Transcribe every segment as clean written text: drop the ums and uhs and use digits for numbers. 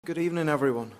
Good evening, everyone.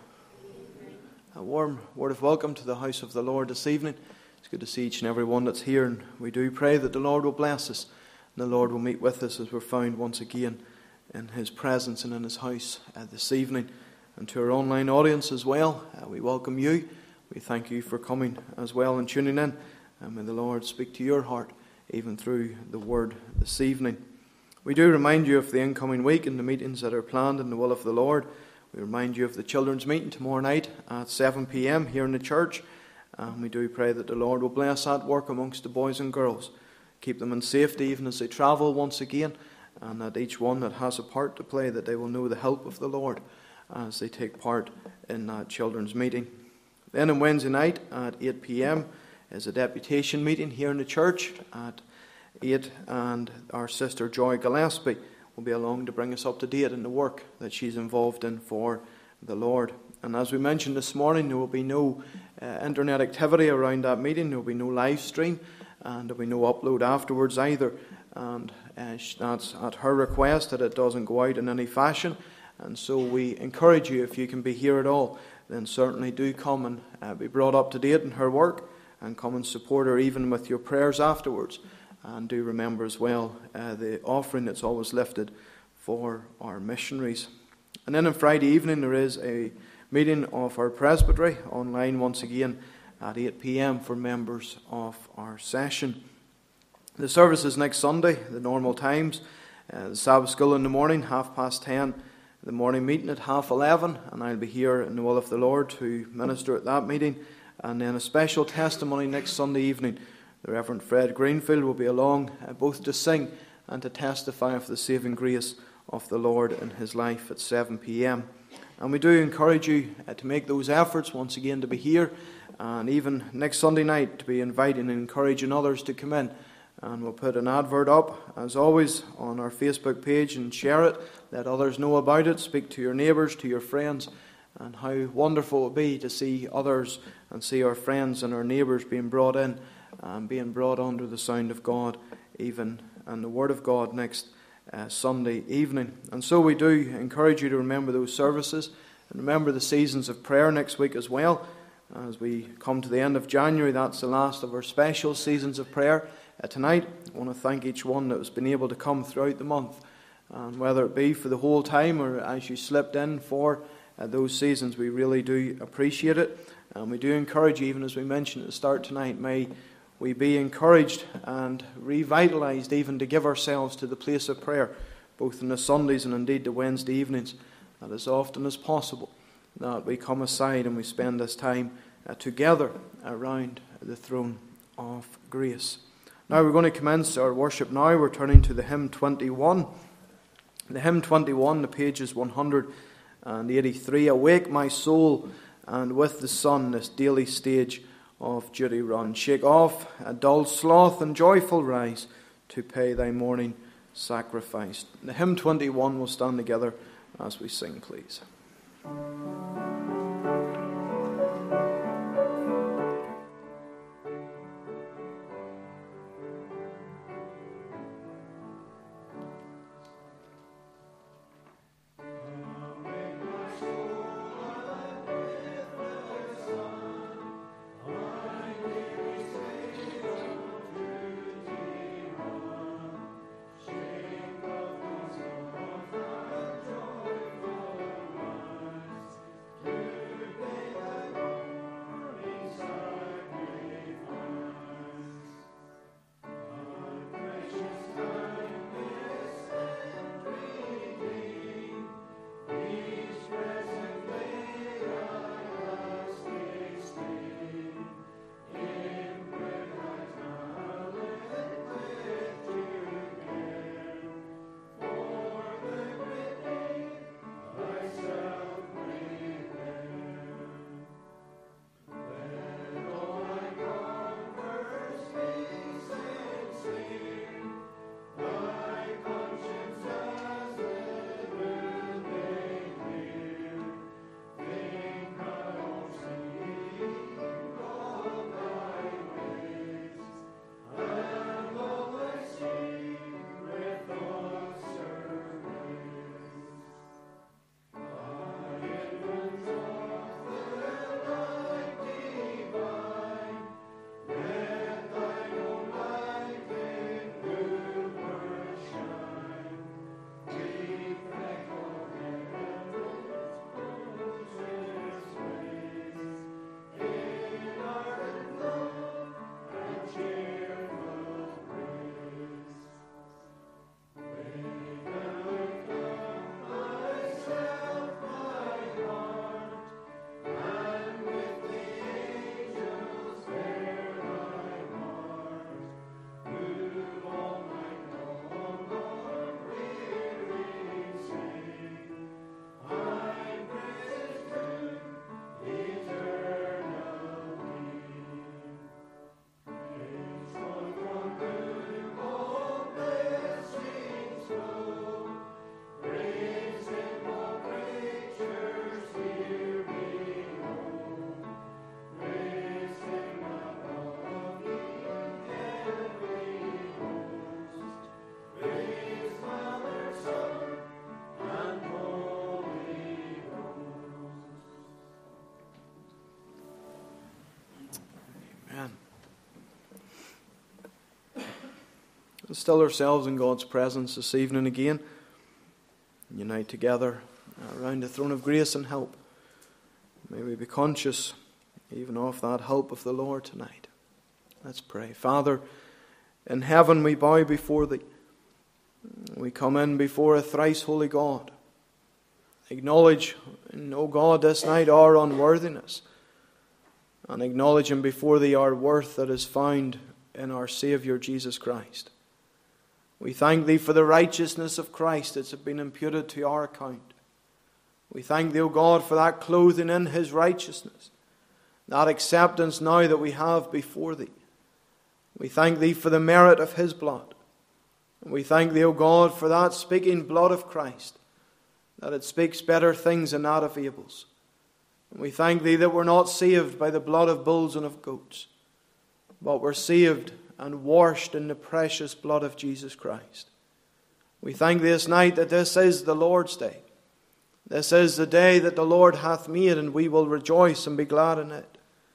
A warm word of welcome to the house of the Lord this evening. It's good to see each and every one that's here, and we do pray that the Lord will bless us and the Lord will meet with us as we're found once again in His presence and in His house this evening. And to our online audience as well, we welcome you. We thank you for coming as well and tuning in. And may the Lord speak to your heart even through the word this evening. We do remind you of the incoming week and the meetings that are planned in the will of the Lord. We remind you of the children's meeting tomorrow night at 7 p.m. here in the church. And we do pray that the Lord will bless that work amongst the boys and girls. Keep them in safety even as they travel once again. And that each one that has a part to play, that they will know the help of the Lord as they take part in that children's meeting. Then on Wednesday night at 8 p.m. is a deputation meeting here in the church at 8. And our sister Joy Gillespie will be along to bring us up to date in the work that she's involved in for the Lord. And as we mentioned this morning, there will be no internet activity around that meeting. There will be no live stream, and there will be no upload afterwards either. And that's at her request that it doesn't go out in any fashion. And so we encourage you, if you can be here at all, then certainly do come and be brought up to date in her work, and come and support her even with your prayers afterwards. And do remember as well the offering that's always lifted for our missionaries. And then on Friday evening there is a meeting of our presbytery online once again at 8 p.m. for members of our session. The service is next Sunday, the normal times. The Sabbath school in the morning, 10:30. The morning meeting at 11:30. And I'll be here in the will of the Lord to minister at that meeting. And then a special testimony next Sunday evening. The Reverend Fred Greenfield will be along both to sing and to testify of the saving grace of the Lord in his life at 7 p.m. And we do encourage you to make those efforts once again to be here, and even next Sunday night to be inviting and encouraging others to come in. And we'll put an advert up, as always, on our Facebook page and share it. Let others know about it. Speak to your neighbours, to your friends, and how wonderful it will be to see others and see our friends and our neighbours being brought in and being brought under the sound of God, even and the Word of God next Sunday evening. And so we do encourage you to remember those services and remember the seasons of prayer next week as well. As we come to the end of January, that's the last of our special seasons of prayer. Tonight, I want to thank each one that has been able to come throughout the month, and whether it be for the whole time or as you slipped in for those seasons, we really do appreciate it. And we do encourage you, even as we mentioned at the start tonight, may we be encouraged and revitalized even to give ourselves to the place of prayer, both on the Sundays and indeed the Wednesday evenings, that as often as possible that we come aside and we spend this time together around the throne of grace. Now we're going to commence our worship now. We're turning to the hymn 21. The hymn 21, the page is 183. Awake my soul, and with the sun this daily stage of duty run. Shake off a dull sloth and joyful rise to pay thy morning sacrifice. The hymn 21 will stand together as we sing, please. Amen. We'll still ourselves in God's presence this evening again. Unite together around the throne of grace and help. May we be conscious even of that help of the Lord tonight. Let's pray. Father, in heaven we bow before Thee. We come in before a thrice holy God. Acknowledge, O God, this night our unworthiness, and acknowledging before Thee our worth that is found in our Saviour Jesus Christ. We thank Thee for the righteousness of Christ that's been imputed to our account. We thank Thee, O God, for that clothing in His righteousness, that acceptance now that we have before Thee. We thank Thee for the merit of His blood. And we thank Thee, O God, for that speaking blood of Christ, that it speaks better things than that of Abel's. And we thank Thee that we're not saved by the blood of bulls and of goats, but we're saved and washed in the precious blood of Jesus Christ. We thank Thee this night that this is the Lord's day. This is the day that the Lord hath made, and we will rejoice and be glad in it.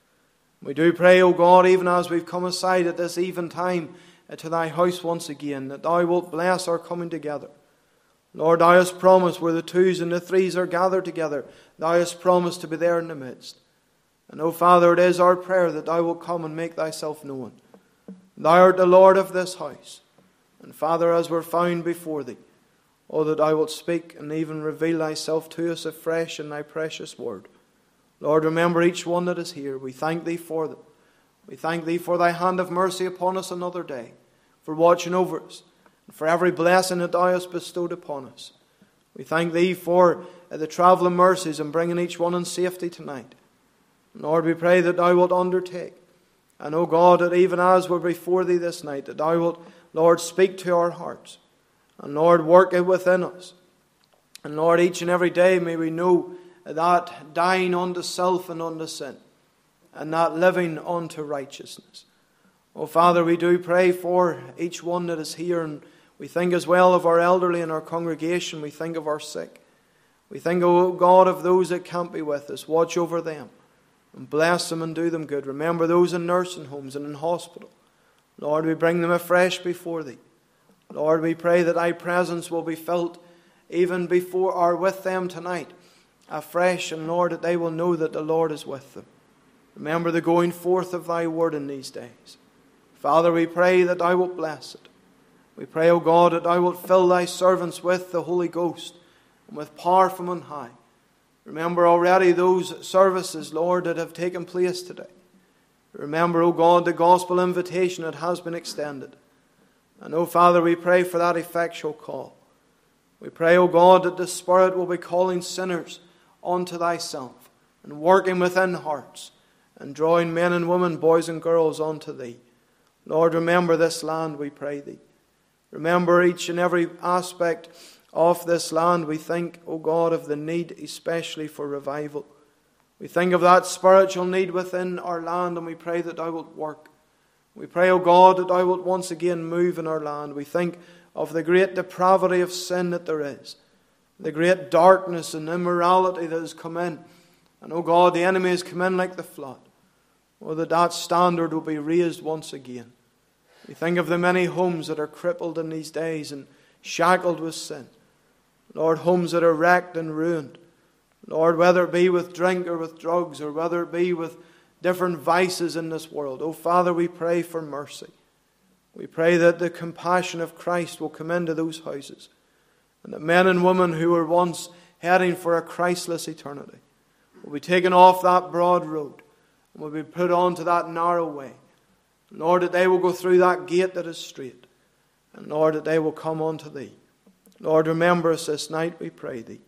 We do pray, O God, even as we've come aside at this eventime to Thy house once again, that Thou wilt bless our coming together. Lord, Thou hast promised where the twos and the threes are gathered together, Thou hast promised to be there in the midst. And, O Father, it is our prayer that Thou wilt come and make Thyself known. Thou art the Lord of this house. And, Father, as we're found before Thee, O that Thou wilt speak and even reveal Thyself to us afresh in Thy precious word. Lord, remember each one that is here. We thank Thee for them. We thank Thee for Thy hand of mercy upon us another day, for watching over us, and for every blessing that Thou hast bestowed upon us. We thank Thee for the travelling mercies and bringing each one in safety tonight. Lord, we pray that Thou wilt undertake. And, O God, that even as we're before Thee this night, that Thou wilt, Lord, speak to our hearts. And, Lord, work it within us. And, Lord, each and every day may we know that dying unto self and unto sin, and that living unto righteousness. O Father, we do pray for each one that is here, and we think as well of our elderly in our congregation. We think of our sick. We think, O God, of those that can't be with us. Watch over them and bless them and do them good. Remember those in nursing homes and in hospital. Lord, we bring them afresh before Thee. Lord, we pray that Thy presence will be felt even before or with them tonight afresh, and Lord, that they will know that the Lord is with them. Remember the going forth of Thy word in these days. Father, we pray that Thou wilt bless it. We pray, O God, that Thou wilt fill Thy servants with the Holy Ghost and with power from on high. Remember already those services, Lord, that have taken place today. Remember, O God, the gospel invitation that has been extended. And, O Father, we pray for that effectual call. We pray, O God, that the Spirit will be calling sinners unto Thyself and working within hearts and drawing men and women, boys and girls unto Thee. Lord, remember this land, we pray Thee. Remember each and every aspect of this land. We think, O God, of the need especially for revival. We think of that spiritual need within our land, and we pray that Thou wilt work. We pray, O God, that Thou wilt once again move in our land. We think of the great depravity of sin that there is, the great darkness and immorality that has come in. And, O God, the enemy has come in like the flood. Oh, that standard will be raised once again. We think of the many homes that are crippled in these days and shackled with sin. Lord, homes that are wrecked and ruined. Lord, whether it be with drink or with drugs, or whether it be with different vices in this world. Oh, Father, we pray for mercy. We pray that the compassion of Christ will come into those houses, and that men and women who were once heading for a Christless eternity will be taken off that broad road and will be put onto that narrow way. Lord, that they will go through that gate that is straight, and Lord, that they will come unto Thee. Lord, remember us this night, we pray Thee.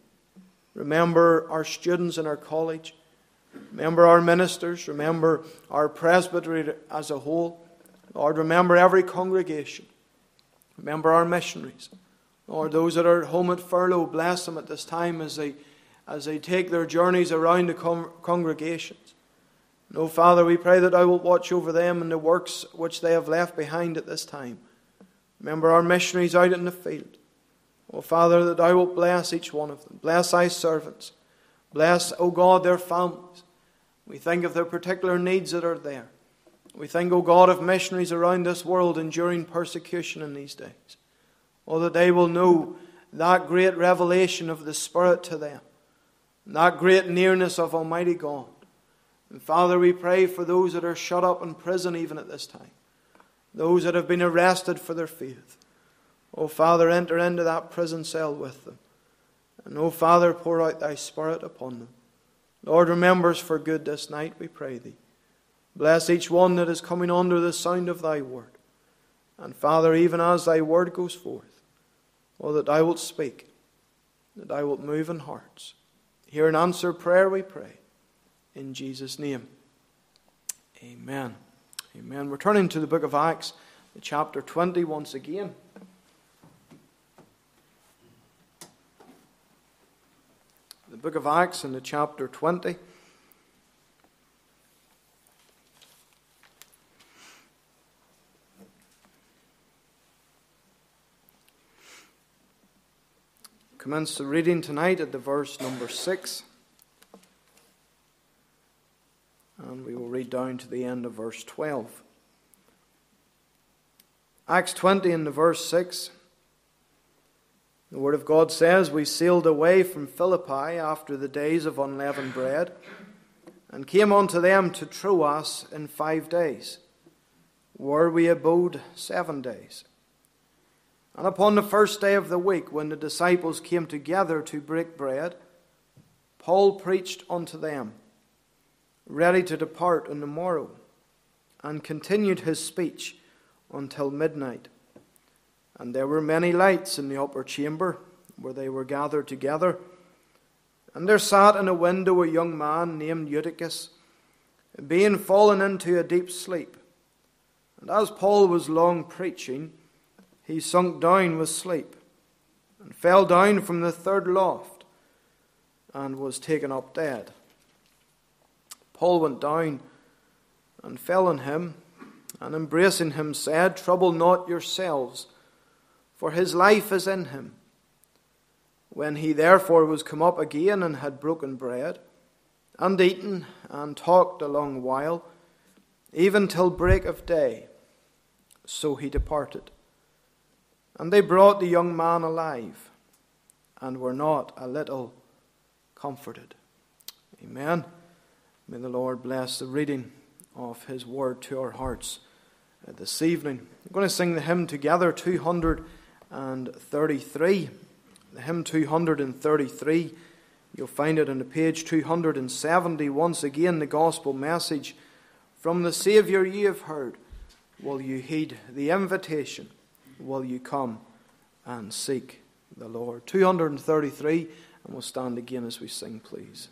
Remember our students in our college. Remember our ministers. Remember our presbytery as a whole. Lord, remember every congregation. Remember our missionaries. Lord, those that are at home at furlough, bless them at this time as they take their journeys around the congregations. No, Father, we pray that Thou wilt watch over them and the works which they have left behind at this time. Remember our missionaries out in the field. Oh, Father, that Thou wilt bless each one of them. Bless Thy servants. Bless, O God, their families. We think of their particular needs that are there. We think, O God, of missionaries around this world enduring persecution in these days. Oh, that they will know that great revelation of the Spirit to them, that great nearness of Almighty God. And Father, we pray for those that are shut up in prison even at this time, those that have been arrested for their faith. Oh, Father, enter into that prison cell with them. And, oh, Father, pour out thy Spirit upon them. Lord, remember us for good this night, we pray thee. Bless each one that is coming under the sound of thy word. And, Father, even as thy word goes forth, oh, that thou wilt speak, that thou wilt move in hearts. Hear and answer prayer, we pray. In Jesus' name, amen. Amen. We're turning to the book of Acts, chapter 20 once again. The book of Acts in the chapter 20. Commence the reading tonight at the verse number 6. And we will read down to the end of verse 12. Acts 20 in the verse 6. The Word of God says, "We sailed away from Philippi after the days of unleavened bread, and came unto them to Troas in 5 days, where we abode 7 days. And upon the first day of the week, when the disciples came together to break bread, Paul preached unto them, ready to depart on the morrow, and continued his speech until midnight. And there were many lights in the upper chamber where they were gathered together. And there sat in a window a young man named Eutychus, being fallen into a deep sleep. And as Paul was long preaching, he sunk down with sleep, and fell down from the third loft, and was taken up dead. Paul went down and fell on him, and embracing him said, Trouble not yourselves, for his life is in him. When he therefore was come up again and had broken bread, and eaten, and talked a long while, even till break of day, so he departed. And they brought the young man alive, and were not a little comforted." Amen. May the Lord bless the reading of his word to our hearts this evening. We're going to sing the hymn together, 233. The hymn 233, you'll find it on the page 270. Once again, the gospel message. From the Saviour ye have heard, will you heed the invitation? Will you come and seek the Lord? 233, and we'll stand again as we sing, please.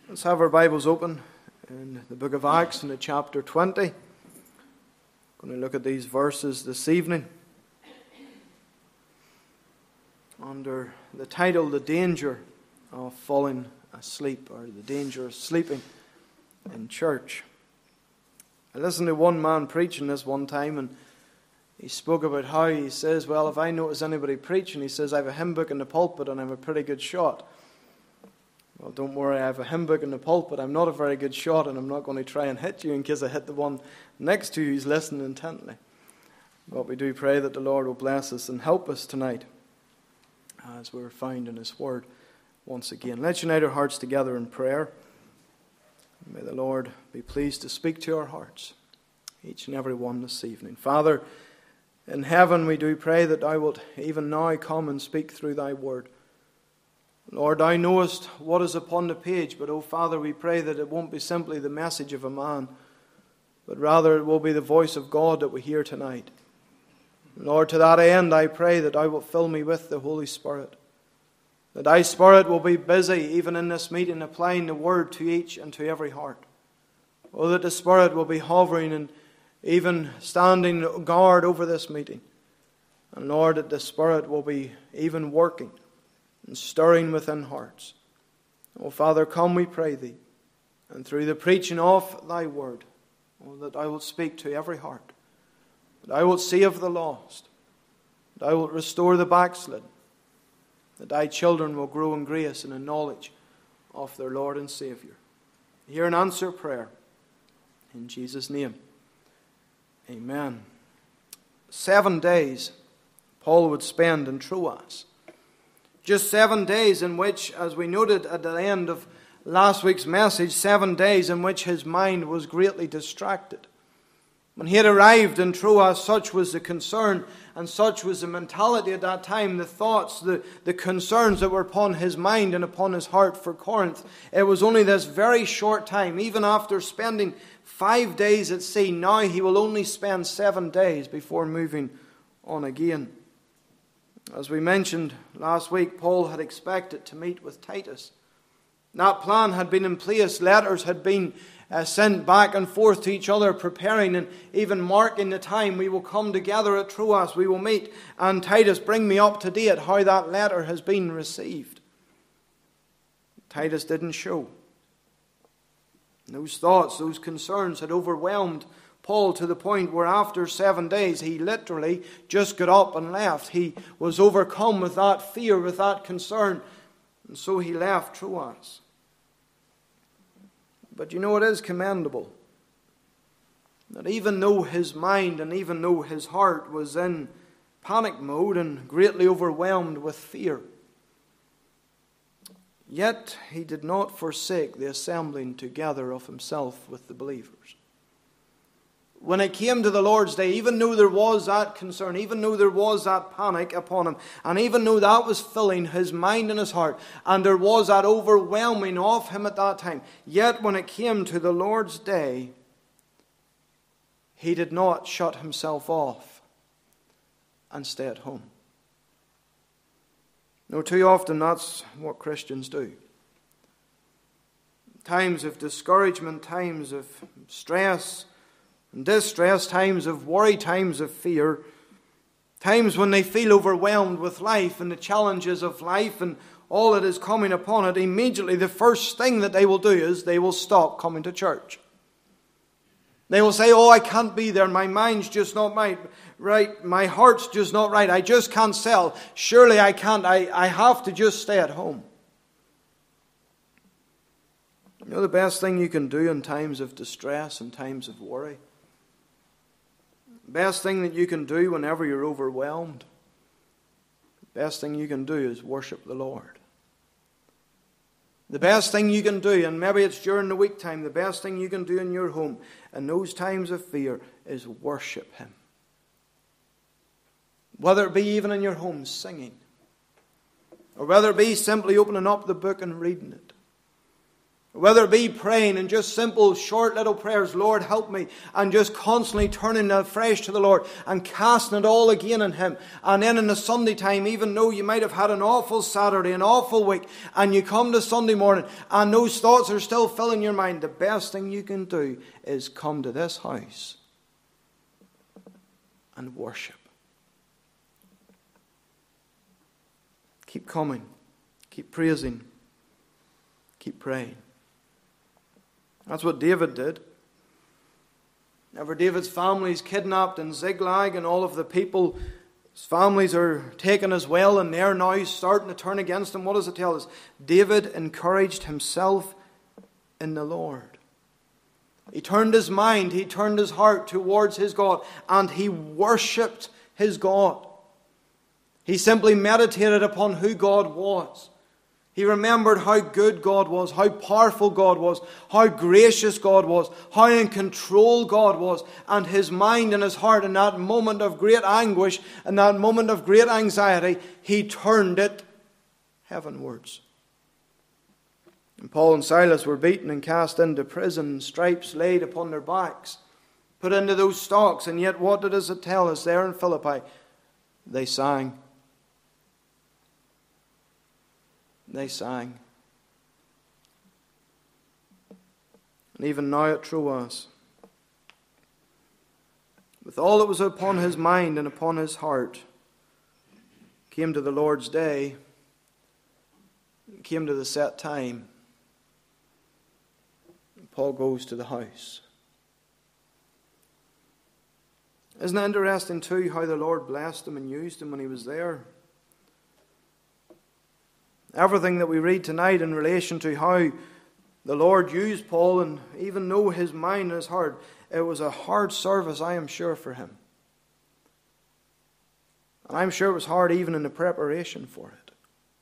Let's have our Bibles open in the book of Acts in the chapter 20. I'm going to look at these verses this evening under the title, The Danger of Falling Asleep, or The Danger of Sleeping in Church. I listened to one man preaching this one time, and he spoke about how he says, well, if I notice anybody preaching, he says, I have a hymn book in the pulpit and I'm a pretty good shot. Well, don't worry, I have a hymn book in the pulpit. I'm not a very good shot, and I'm not going to try and hit you in case I hit the one next to you who's listening intently. But we do pray that the Lord will bless us and help us tonight as we're found in His Word once again. Let's unite our hearts together in prayer. May the Lord be pleased to speak to our hearts, each and every one this evening. Father, in heaven we do pray that Thou wilt even now come and speak through Thy Word. Lord, Thou knowest what is upon the page, but, oh Father, we pray that it won't be simply the message of a man, but rather it will be the voice of God that we hear tonight. Lord, to that end I pray that Thou wilt fill me with the Holy Spirit, that Thy Spirit will be busy even in this meeting applying the Word to each and to every heart. Oh, that the Spirit will be hovering and even standing guard over this meeting. And Lord, that the Spirit will be even working and stirring within hearts. Oh, Father, come, we pray Thee, and through the preaching of Thy Word, oh, that Thou wilt speak to every heart, that Thou wilt save the lost, that Thou wilt restore the backslidden, that Thy children will grow in grace and in knowledge of their Lord and Saviour. Hear and answer prayer. In Jesus' name, amen. 7 days Paul would spend in Troas. Just 7 days in which, as we noted at the end of last week's message, 7 days in which his mind was greatly distracted. When he had arrived in Troas, such was the concern and such was the mentality at that time, the thoughts, the concerns that were upon his mind and upon his heart for Corinth. It was only this very short time, even after spending 5 days at sea, now he will only spend 7 days before moving on again. As we mentioned last week, Paul had expected to meet with Titus. That plan had been in place. Letters had been sent back and forth to each other, preparing and even marking the time. We will come together at Troas, we will meet. And Titus, bring me up to date how that letter has been received. Titus didn't show. Those thoughts, those concerns had overwhelmed Paul to the point where after 7 days he literally just got up and left. He was overcome with that fear, with that concern, and so he left Troas. But you know, it is commendable that even though his mind and even though his heart was in panic mode and greatly overwhelmed with fear, yet he did not forsake the assembling together of himself with the believers. When it came to the Lord's Day, even though there was that concern, even though there was that panic upon him, and even though that was filling his mind and his heart, and there was that overwhelming of him at that time, yet when it came to the Lord's Day, he did not shut himself off and stay at home. No, too often that's what Christians do. Times of discouragement, times of stress and distress, times of worry, times of fear, times when they feel overwhelmed with life and the challenges of life and all that is coming upon it, immediately the first thing that they will do is they will stop coming to church. They will say, oh, I can't be there, my mind's just not right, my heart's just not right, I just can't sell, surely I can't, I have to just stay at home. You know the best thing you can do in times of distress and times of worry? Best thing that you can do whenever you're overwhelmed, best thing you can do is worship the Lord. The best thing you can do, and maybe it's during the week time, the best thing you can do in your home in those times of fear is worship Him. Whether it be even in your home singing, or whether it be simply opening up the book and reading it. Whether it be praying in just simple, short little prayers, Lord, help me, and just constantly turning afresh to the Lord and casting it all again on Him. And then in the Sunday time, even though you might have had an awful Saturday, an awful week, and you come to Sunday morning and those thoughts are still filling your mind, the best thing you can do is come to this house and worship. Keep coming, keep praising, keep praying. That's what David did. Whenever David's family is kidnapped in Ziklag and all of the people, his families are taken as well, and they're now starting to turn against him, what does it tell us? David encouraged himself in the Lord. He turned his mind, he turned his heart towards his God, and he worshipped his God. He simply meditated upon who God was. He remembered how good God was, how powerful God was, how gracious God was, how in control God was. And his mind and his heart in that moment of great anguish and that moment of great anxiety, he turned it heavenwards. And Paul and Silas were beaten and cast into prison, stripes laid upon their backs, put into those stocks. And yet what does it tell us there in Philippi? They sang. They sang. And even now at Troas, with all that was upon his mind and upon his heart, came to the Lord's day, came to the set time. Paul goes to the house. Isn't it interesting too how the Lord blessed him and used him when he was there? Everything that we read tonight in relation to how the Lord used Paul, and even though his mind and his heart, it was a hard service, I am sure, for him. And I'm sure it was hard even in the preparation for it.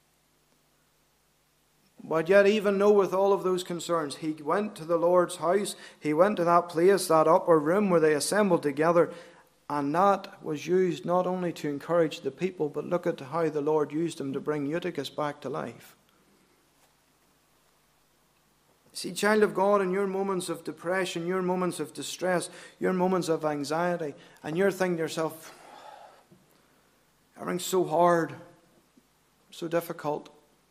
But yet, even though with all of those concerns, he went to the Lord's house, he went to that place, that upper room where they assembled together, and that was used not only to encourage the people, but look at how the Lord used him to bring Eutychus back to life. See, child of God, in your moments of depression, your moments of distress, your moments of anxiety, and you're thinking to yourself, everything's so hard, so difficult.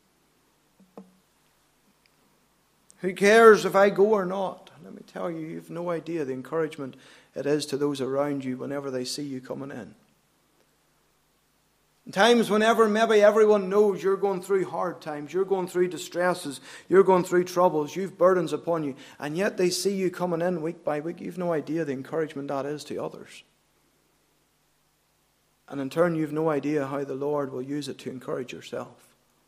Who cares if I go or not? Let me tell you, you've no idea the encouragement it is to those around you whenever they see you coming in. In times whenever maybe everyone knows you're going through hard times, you're going through distresses, you're going through troubles, you've burdens upon you, and yet they see you coming in week by week, you've no idea the encouragement that is to others. And in turn, you've no idea how the Lord will use it to encourage yourself.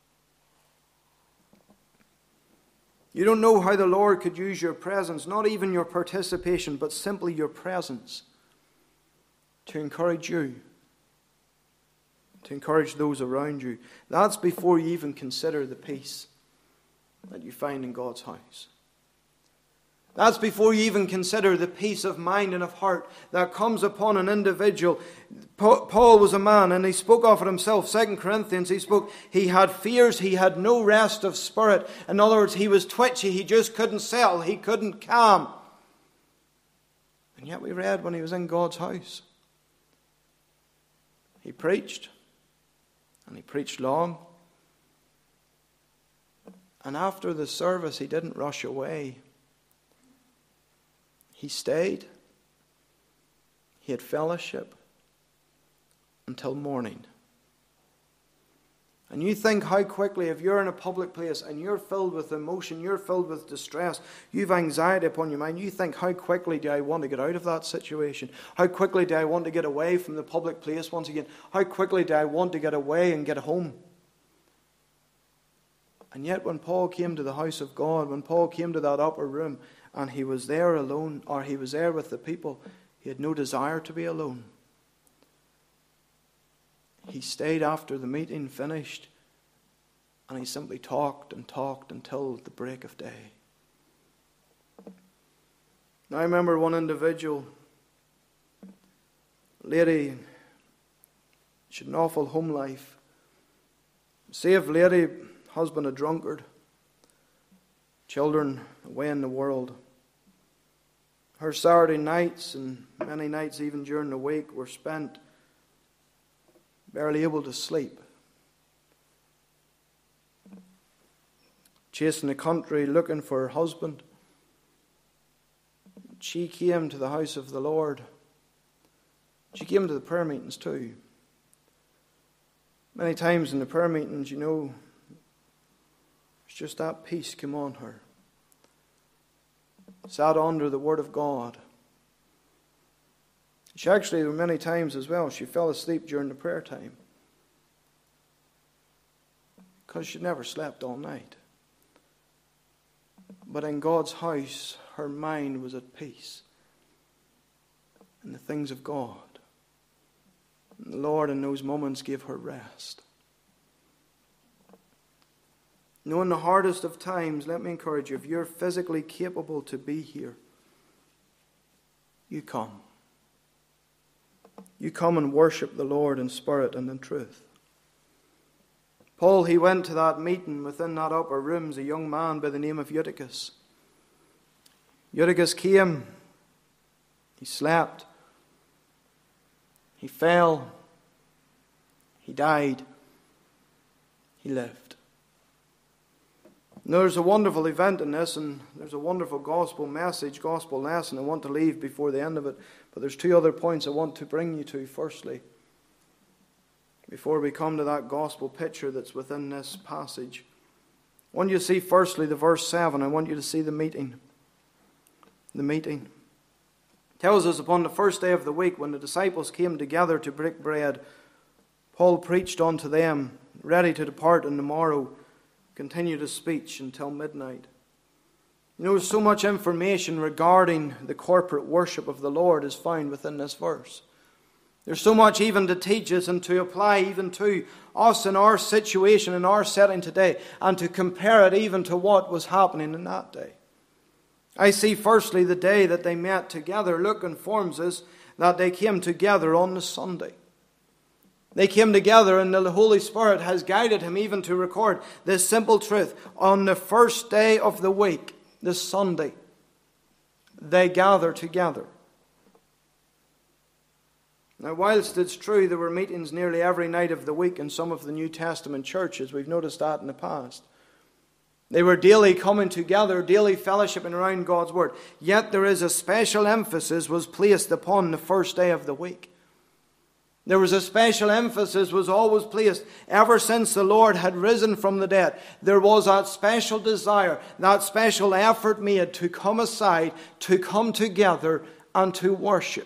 You don't know how the Lord could use your presence, not even your participation, but simply your presence, to encourage you, to encourage those around you. That's before you even consider the peace that you find in God's house. That's before you even consider the peace of mind and of heart that comes upon an individual. Paul was a man, and he spoke of it himself. 2 Corinthians, he had fears, he had no rest of spirit. In other words, he was twitchy, he just couldn't settle, he couldn't calm. And yet we read when he was in God's house, he preached, and he preached long. And after the service, he didn't rush away. He stayed. He had fellowship until morning. And you think how quickly, if you're in a public place and you're filled with emotion, you're filled with distress, you've anxiety upon your mind, you think, how quickly do I want to get out of that situation? How quickly do I want to get away from the public place once again? How quickly do I want to get away and get home? And yet when Paul came to the house of God, when Paul came to that upper room, and he was there alone, or he was there with the people, he had no desire to be alone. He stayed after the meeting finished, and he simply talked and talked until the break of day. Now I remember one individual, lady, she had an awful home life. Saved lady, husband a drunkard. children away in the world. Her Saturday nights and many nights even during the week were spent barely able to sleep, chasing the country, looking for her husband. She came to the house of the Lord. She came to the prayer meetings too. Many times in the prayer meetings, it's just that peace came on her. Sat under the Word of God. She actually, there were many times as well, she fell asleep during the prayer time, because she never slept all night. But in God's house, her mind was at peace in the things of God. And the Lord in those moments gave her rest. In the hardest of times, let me encourage you, if you're physically capable to be here, you come. You come and worship the Lord in spirit and in truth. Paul, he went to that meeting within that upper rooms, a young man by the name of Eutychus. Eutychus came, he slept, he fell, he died, he lived. Now, there's a wonderful event in this, and there's a wonderful gospel message, gospel lesson I want to leave before the end of it. But there's two other points I want to bring you to. Firstly, before we come to that gospel picture that's within this passage, I want you to see firstly the verse 7. I want you to see the meeting. The meeting. It tells us upon the first day of the week, when the disciples came together to break bread, Paul preached unto them, ready to depart on the morrow, continued his speech until midnight. So much information regarding the corporate worship of the Lord is found within this verse. There's so much even to teach us and to apply even to us in our situation, in our setting today, and to compare it even to what was happening in that day. I see firstly the day that they met together. Luke informs us that they came together on the Sunday. They came together, and the Holy Spirit has guided him even to record this simple truth. On the first day of the week, the Sunday, they gather together. Now, whilst it's true there were meetings nearly every night of the week in some of the New Testament churches, we've noticed that in the past. They were daily coming together, daily fellowshipping around God's Word. Yet there is a special emphasis was placed upon the first day of the week. There was a special emphasis was always placed ever since the Lord had risen from the dead. There was that special desire, that special effort made to come aside, to come together and to worship.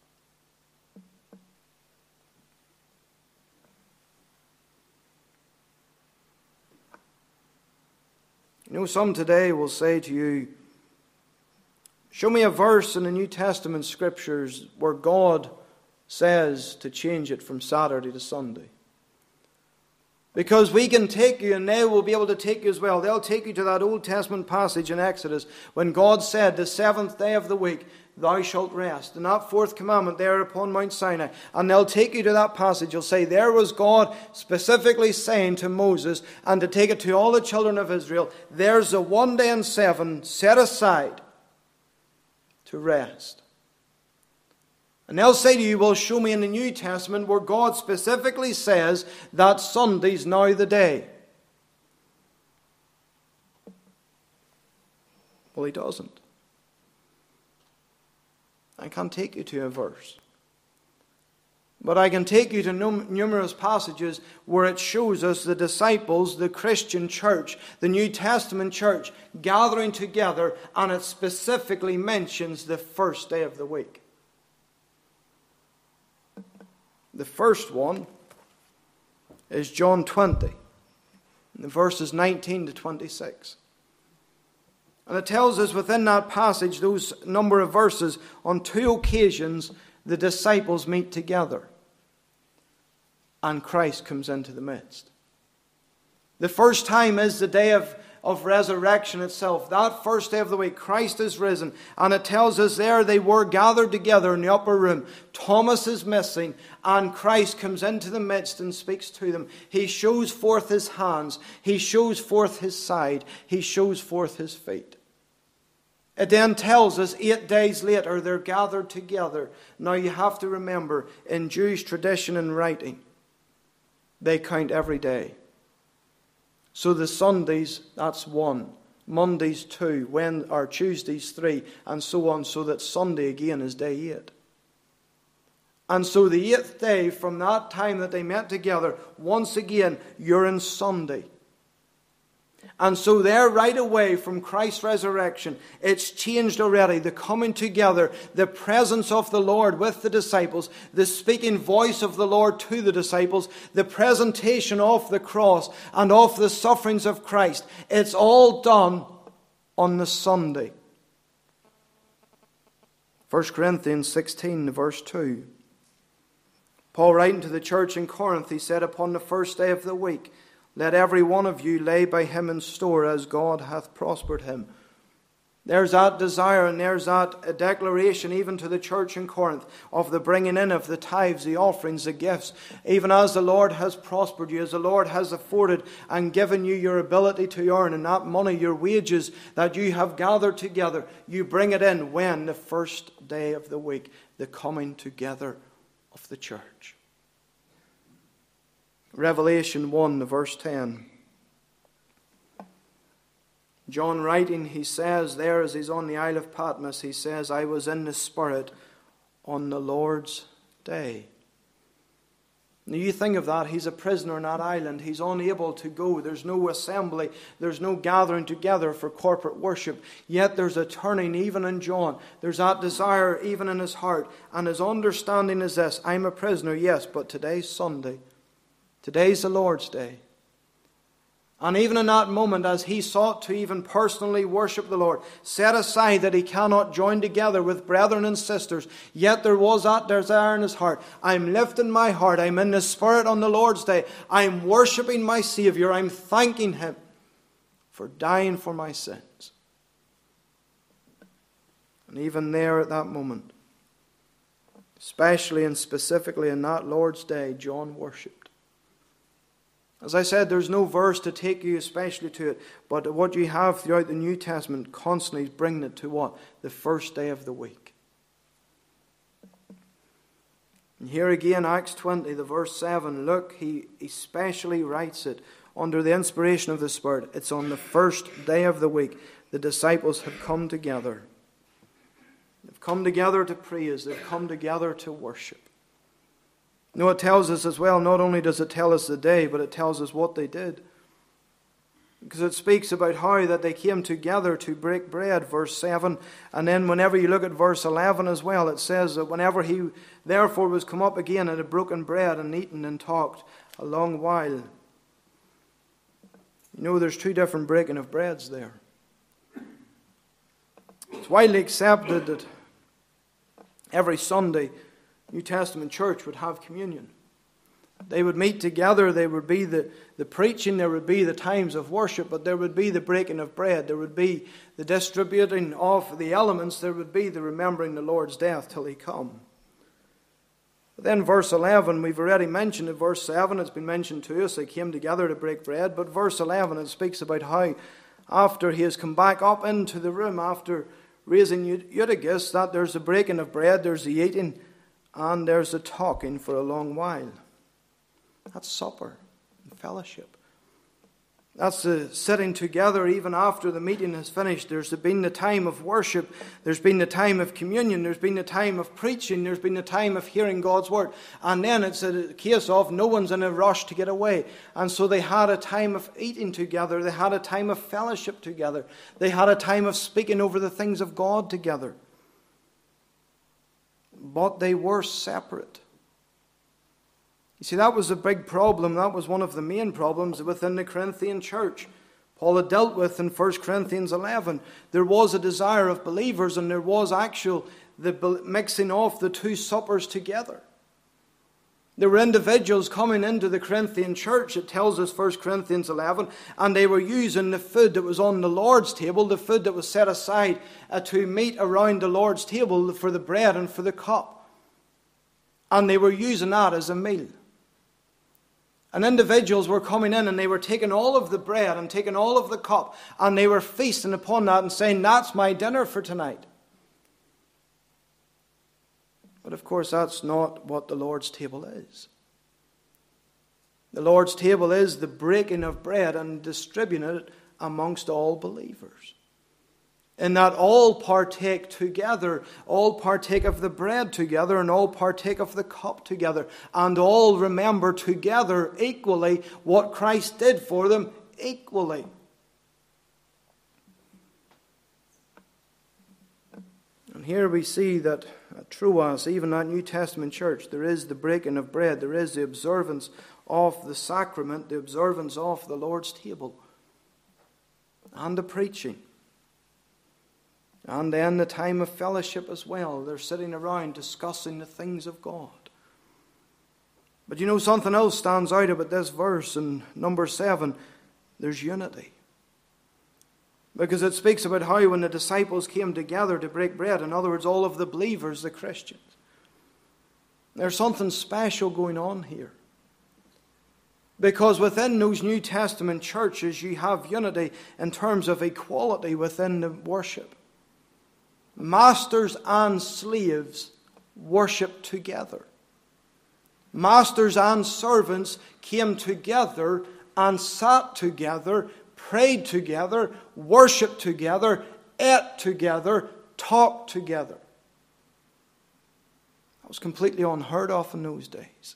Some today will say to you, show me a verse in the New Testament scriptures where God says to change it from Saturday to Sunday. Because we can take you, and they will be able to take you as well. They'll take you to that Old Testament passage in Exodus when God said, the seventh day of the week, thou shalt rest. And that fourth commandment there upon Mount Sinai. And they'll take you to that passage. You'll say, there was God specifically saying to Moses, and to take it to all the children of Israel, there's a 1 day in 7 set aside to rest. And they'll say to you, well, show me in the New Testament where God specifically says that Sunday's now the day. Well, he doesn't. I can't take you to a verse. But I can take you to numerous passages where it shows us the disciples, the Christian church, the New Testament church, gathering together, and it specifically mentions the first day of the week. The first one is John 20, the verses 19 to 26. And it tells us within that passage, those number of verses, on 2 occasions the disciples meet together. And Christ comes into the midst. The first time is the day of of resurrection itself. That first day of the week, Christ is risen. And it tells us there they were gathered together in the upper room. Thomas is missing, and Christ comes into the midst and speaks to them. He shows forth his hands. He shows forth his side. He shows forth his feet. It then tells us 8 days later they're gathered together. Now you have to remember, in Jewish tradition and writing, they count every day. So the Sundays, that's 1. Mondays 2. Tuesdays 3. And so on, so that Sunday again is day 8. And so the 8th day from that time that they met together, once again, you're in Sunday. And so there right away from Christ's resurrection, it's changed already. The coming together, the presence of the Lord with the disciples, the speaking voice of the Lord to the disciples, the presentation of the cross and of the sufferings of Christ. It's all done on the Sunday. 1 Corinthians 16, verse 2. Paul, writing to the church in Corinth, he said, upon the first day of the week, let every one of you lay by him in store as God hath prospered him. There's that desire and there's that declaration even to the church in Corinth of the bringing in of the tithes, the offerings, the gifts. Even as the Lord has prospered you, as the Lord has afforded and given you your ability to earn, and that money, your wages that you have gathered together, you bring it in when? The first day of the week, the coming together of the church. Revelation 1, verse 10. John writing, he says there as he's on the Isle of Patmos, he says, I was in the Spirit on the Lord's day. Now you think of that, he's a prisoner on that island. He's unable to go. There's no assembly. There's no gathering together for corporate worship. Yet there's a turning even in John. There's that desire even in his heart. And his understanding is this, I'm a prisoner, yes, but today's Sunday. Today's the Lord's day. And even in that moment, as he sought to even personally worship the Lord, set aside that he cannot join together with brethren and sisters, yet there was that desire in his heart. I'm lifting my heart. I'm in the Spirit on the Lord's day. I'm worshipping my Savior. I'm thanking him for dying for my sins. And even there at that moment, especially and specifically in that Lord's day, John worshipped. As I said, there's no verse to take you especially to it, but what you have throughout the New Testament constantly is bringing it to what? The first day of the week. And here again, Acts 20, the verse 7, look, he especially writes it under the inspiration of the Spirit. It's on the first day of the week. The disciples have come together. They've come together to praise. They've come together to worship. No, it tells us as well, not only does it tell us the day, but it tells us what they did. Because it speaks about how that they came together to break bread, verse 7. And then whenever you look at verse 11 as well, it says that whenever he therefore was come up again and had broken bread and eaten and talked a long while. You know, there's 2 different breaking of breads there. It's widely accepted that every Sunday New Testament church would have communion. They would meet together, there would be the preaching, there would be the times of worship, but there would be the breaking of bread, there would be the distributing of the elements, there would be the remembering the Lord's death till he come. But then verse 11, we've already mentioned it. Verse 7, it's been mentioned to us, they came together to break bread, but verse 11, it speaks about how after he has come back up into the room, after raising Eutychus, that there's the breaking of bread, there's the eating, and there's the talking for a long while. That's supper and fellowship. That's the sitting together even after the meeting is finished. There's been the time of worship. There's been the time of communion. There's been the time of preaching. There's been the time of hearing God's word. And then it's a case of no one's in a rush to get away. And so they had a time of eating together. They had a time of fellowship together. They had a time of speaking over the things of God together. But they were separate. You see, that was a big problem. That was one of the main problems within the Corinthian church. Paul had dealt with in 1 Corinthians 11. There was a desire of believers, and there was the mixing of the 2 suppers together. There were individuals coming into the Corinthian church, it tells us 1 Corinthians 11, and they were using the food that was on the Lord's table, the food that was set aside to meet around the Lord's table for the bread and for the cup. And they were using that as a meal. And individuals were coming in and they were taking all of the bread and taking all of the cup, and they were feasting upon that and saying, "That's my dinner for tonight." But of course, that's not what the Lord's table is. The Lord's table is the breaking of bread and distributing it amongst all believers. In that all partake together, all partake of the bread together, and all partake of the cup together, and all remember together equally what Christ did for them equally. And here we see that at Troas, even that New Testament church, there is the breaking of bread, there is the observance of the sacrament, the observance of the Lord's table, and the preaching. And then the time of fellowship as well. They're sitting around discussing the things of God. But you know, something else stands out about this verse in number 7. There's unity. Because it speaks about how when the disciples came together to break bread, in other words, all of the believers, the Christians, there's something special going on here. Because within those New Testament churches, you have unity in terms of equality within the worship. Masters and slaves worship together. Masters and servants came together and sat together, prayed together, worshipped together, ate together, talked together. That was completely unheard of in those days.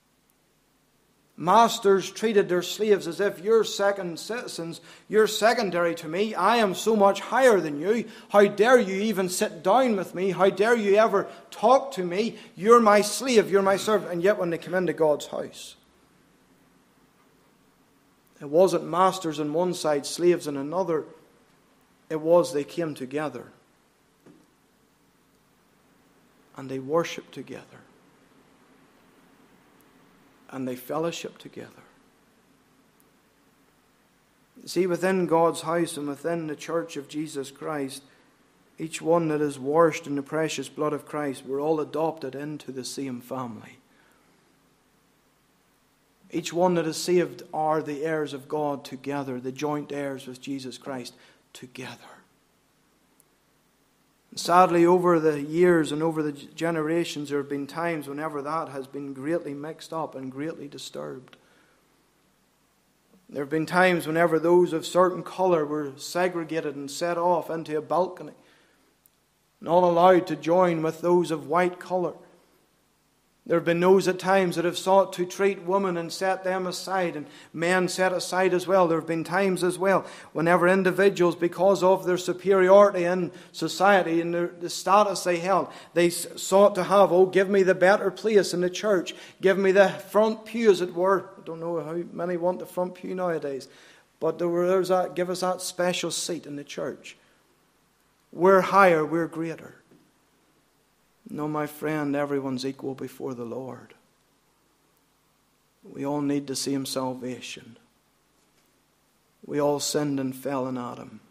Masters treated their slaves as if you're second citizens, you're secondary to me, I am so much higher than you, how dare you even sit down with me, how dare you ever talk to me, you're my slave, you're my servant. And yet when they come into God's house, it wasn't masters on one side, slaves on another, it was they came together and they worshipped together. And they fellowship together. See, within God's house and within the church of Jesus Christ, each one that is washed in the precious blood of Christ, we're all adopted into the same family. Each one that is saved are the heirs of God together, the joint heirs with Jesus Christ together. Sadly, over the years and over the generations, there have been times whenever that has been greatly mixed up and greatly disturbed. There have been times whenever those of certain colour were segregated and set off into a balcony, not allowed to join with those of white colour. There have been those at times that have sought to treat women and set them aside, and men set aside as well. There have been times as well whenever individuals, because of their superiority in society and the status they held, they sought to have, give me the better place in the church. Give me the front pew, as it were. I don't know how many want the front pew nowadays. But there's that, give us that special seat in the church. We're higher, we're greater. No, my friend, everyone's equal before the Lord. We all need the same salvation. We all sinned and fell in Adam.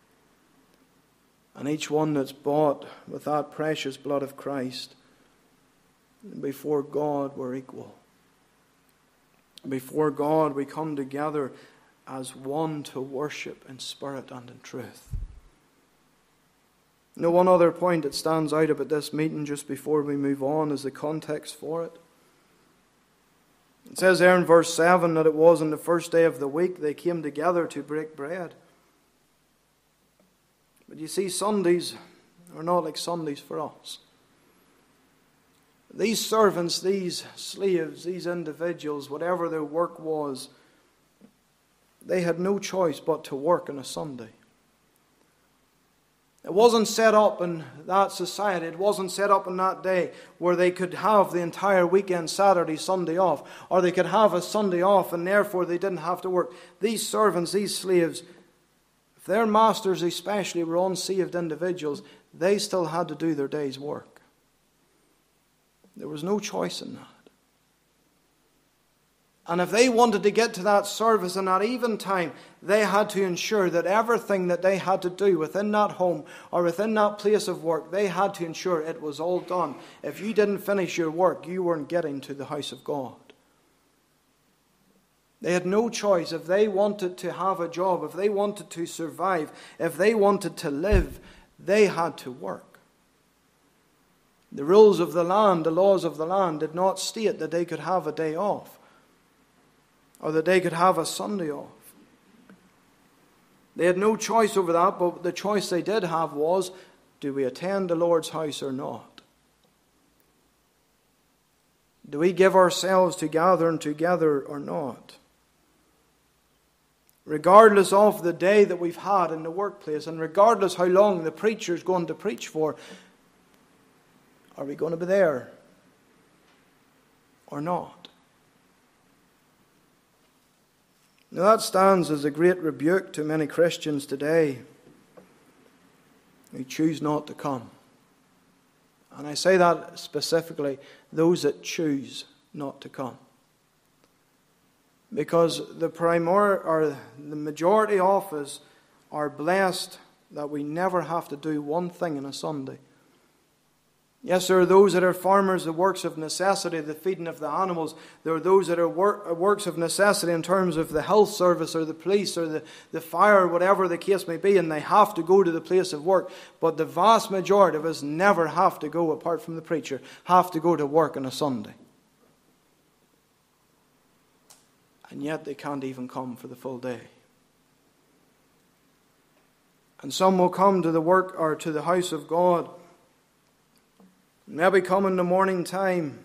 And each one that's bought with that precious blood of Christ, before God we're equal. Before God we come together as one to worship in spirit and in truth. Now, one other point that stands out about this meeting just before we move on is the context for it. It says there in verse 7 that it was on the first day of the week they came together to break bread. But you see, Sundays are not like Sundays for us. These servants, these slaves, these individuals, whatever their work was, they had no choice but to work on a Sunday. It wasn't set up in that society. It wasn't set up in that day where they could have the entire weekend, Saturday, Sunday off. Or they could have a Sunday off and therefore they didn't have to work. These servants, these slaves, if their masters especially were unsaved individuals, they still had to do their day's work. There was no choice in that. And if they wanted to get to that service in that even time, they had to ensure that everything that they had to do within that home or within that place of work, they had to ensure it was all done. If you didn't finish your work, you weren't getting to the house of God. They had no choice. If they wanted to have a job, if they wanted to survive, if they wanted to live, they had to work. The rules of the land, the laws of the land, did not state that they could have a day off, or that they could have a Sunday off. They had no choice over that, but the choice they did have was, do we attend the Lord's house or not? Do we give ourselves to gathering together or not? Regardless of the day that we've had in the workplace, and regardless how long the preacher's going to preach for, are we going to be there or not? Now that stands as a great rebuke to many Christians today who choose not to come. And I say that specifically, those that choose not to come. Because the majority of us are blessed that we never have to do one thing on a Sunday. Yes, there are those that are farmers, the works of necessity, the feeding of the animals. There are those that are works of necessity in terms of the health service or the police or the fire, whatever the case may be, and they have to go to the place of work. But the vast majority of us never have to go, apart from the preacher, have to go to work on a Sunday. And yet they can't even come for the full day. And some will come to the work or to the house of God, maybe come in the morning time,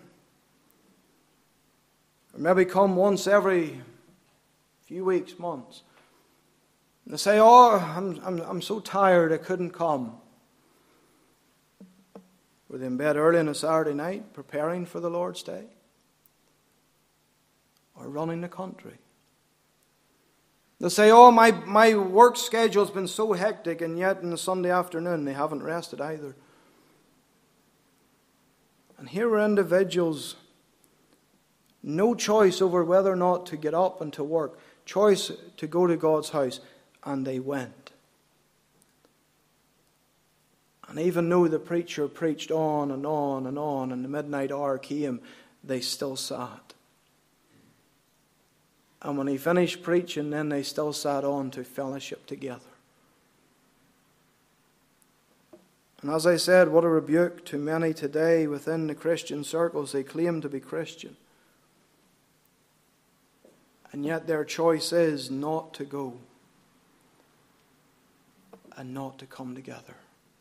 or maybe come once every few weeks, months. And they say, "Oh, I'm so tired, I couldn't come." Were they in bed early on a Saturday night, preparing for the Lord's Day, or running the country? They say, "Oh, my work schedule's been so hectic," and yet on the Sunday afternoon they haven't rested either. And here were individuals, no choice over whether or not to get up and to work, choice to go to God's house, and they went. And even though the preacher preached on and on and on, and the midnight hour came, they still sat. And when he finished preaching, then they still sat on to fellowship together. And as I said, what a rebuke to many today within the Christian circles. They claim to be Christian. And yet their choice is not to go and not to come together.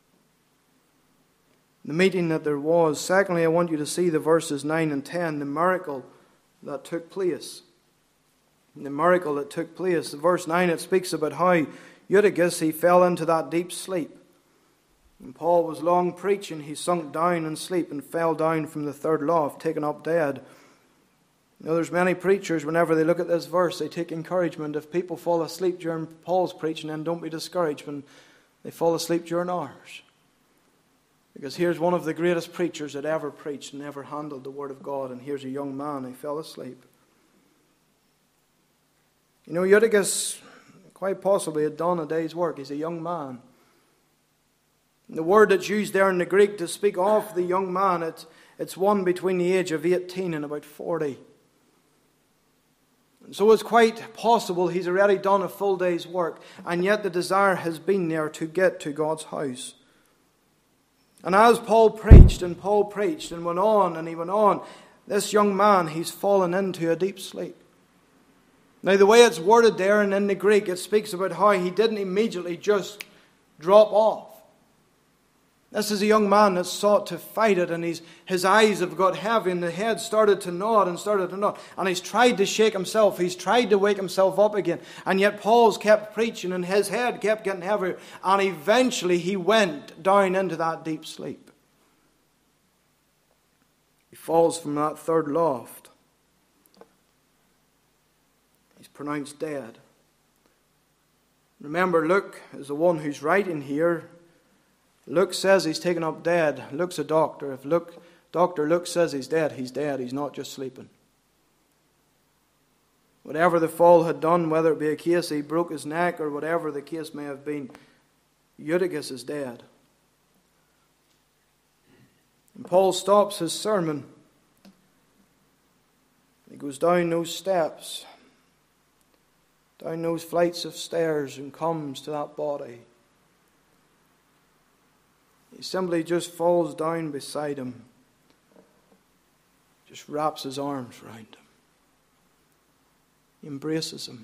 The meeting that there was. Secondly, I want you to see the verses 9 and 10, the miracle that took place. The miracle that took place. Verse 9, it speaks about how Eutychus, he fell into that deep sleep. When Paul was long preaching, he sunk down in sleep and fell down from the third loft, taken up dead. You know, there's many preachers, whenever they look at this verse, they take encouragement. If people fall asleep during Paul's preaching, then don't be discouraged when they fall asleep during ours. Because here's one of the greatest preachers that ever preached and ever handled the Word of God, and here's a young man who fell asleep. You know, Eutychus quite possibly had done a day's work. He's a young man. The word that's used there in the Greek to speak of the young man, it's one between the age of 18 and about 40. And so it's quite possible he's already done a full day's work, and yet the desire has been there to get to God's house. And as Paul preached and went on and he went on, this young man, he's fallen into a deep sleep. Now the way it's worded there and in the Greek, it speaks about how he didn't immediately just drop off. This is a young man that sought to fight it, and his eyes have got heavy, and the head started to nod, and he's tried to shake himself, he's tried to wake himself up again, and yet Paul's kept preaching, and his head kept getting heavier, and eventually he went down into that deep sleep. He falls from that third loft. He's pronounced dead. Remember, Luke is the one who's writing here. Luke says he's taken up dead. Luke's a doctor. If Dr. Luke says he's dead, he's dead. He's not just sleeping. Whatever the fall had done, whether it be a case he broke his neck or whatever the case may have been, Eutychus is dead. And Paul stops his sermon. He goes down those steps, down those flights of stairs, and comes to that body. He simply just falls down beside him, just wraps his arms around him. He embraces him.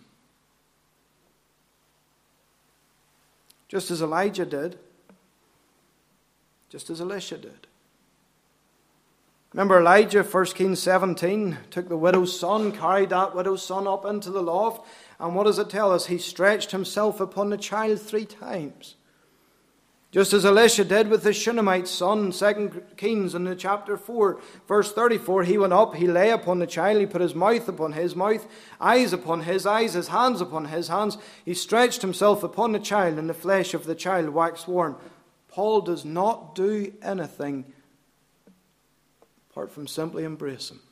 Just as Elijah did, just as Elisha did. Remember Elijah, 1 Kings 17, took the widow's son, carried that widow's son up into the loft, and what does it tell us? He stretched himself upon the child 3 times. Just as Elisha did with the Shunammite's son, 2 Kings in the chapter 4, verse 34, he went up, he lay upon the child, he put his mouth upon his mouth, eyes upon his eyes, his hands upon his hands. He stretched himself upon the child, and the flesh of the child waxed warm. Paul does not do anything apart from simply embrace him.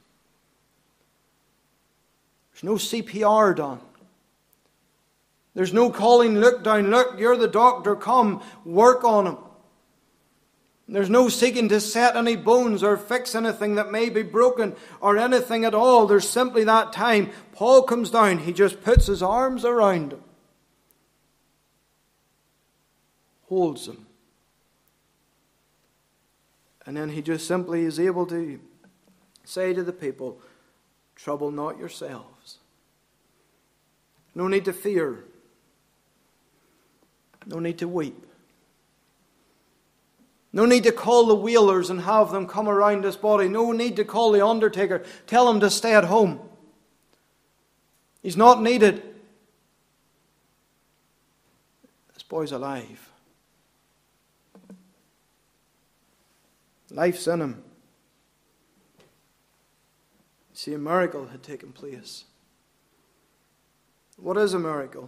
There's no CPR done. There's no calling, look down, look, you're the doctor, come, work on him. There's no seeking to set any bones or fix anything that may be broken or anything at all. There's simply that time. Paul comes down, he just puts his arms around him, holds him. And then he just simply is able to say to the people, trouble not yourselves. No need to fear. No need to weep. No need to call the wheelers and have them come around this body. No need to call the undertaker. Tell him to stay at home. He's not needed. This boy's alive. Life's in him. See, a miracle had taken place. What is a miracle?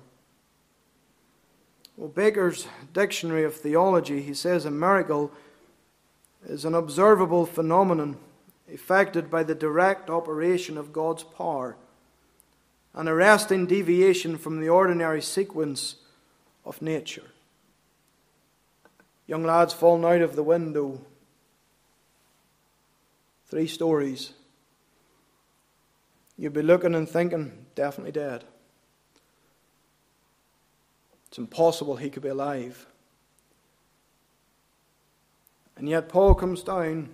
Well, Baker's Dictionary of Theology, he says a miracle is an observable phenomenon effected by the direct operation of God's power, an arresting deviation from the ordinary sequence of nature. Young lads falling out of the window, 3 stories. You'd be looking and thinking, definitely dead. It's impossible he could be alive. And yet Paul comes down.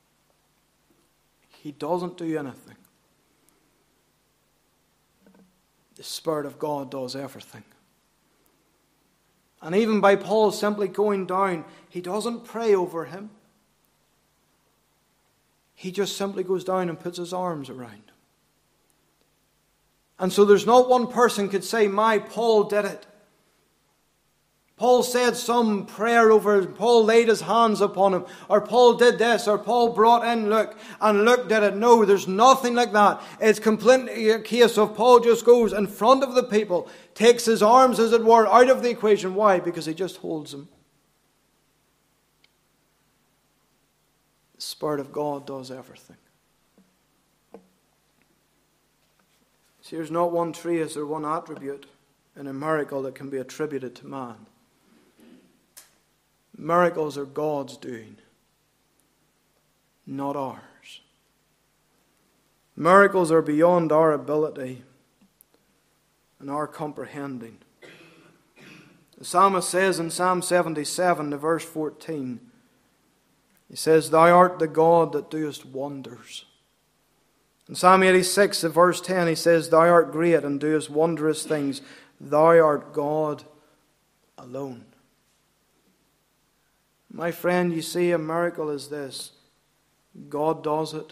He doesn't do anything. The Spirit of God does everything. And even by Paul simply going down, he doesn't pray over him. He just simply goes down and puts his arms around him. And so there's not one person could say, Paul did it. Paul said some prayer over him. Paul laid his hands upon him. Or Paul did this. Or Paul brought in Luke. And Luke did it. No, there's nothing like that. It's completely a case of Paul just goes in front of the people. Takes his arms, as it were, out of the equation. Why? Because he just holds them. The Spirit of God does everything. See, there's not one trace or one attribute in a miracle that can be attributed to man. Miracles are God's doing, not ours. Miracles are beyond our ability and our comprehending. The psalmist says in Psalm 77, the verse 14, he says, Thou art the God that doest wonders. In Psalm 86, the verse 10, he says, Thou art great and doest wondrous things. Thou art God alone. My friend, you see, a miracle is this. God does it.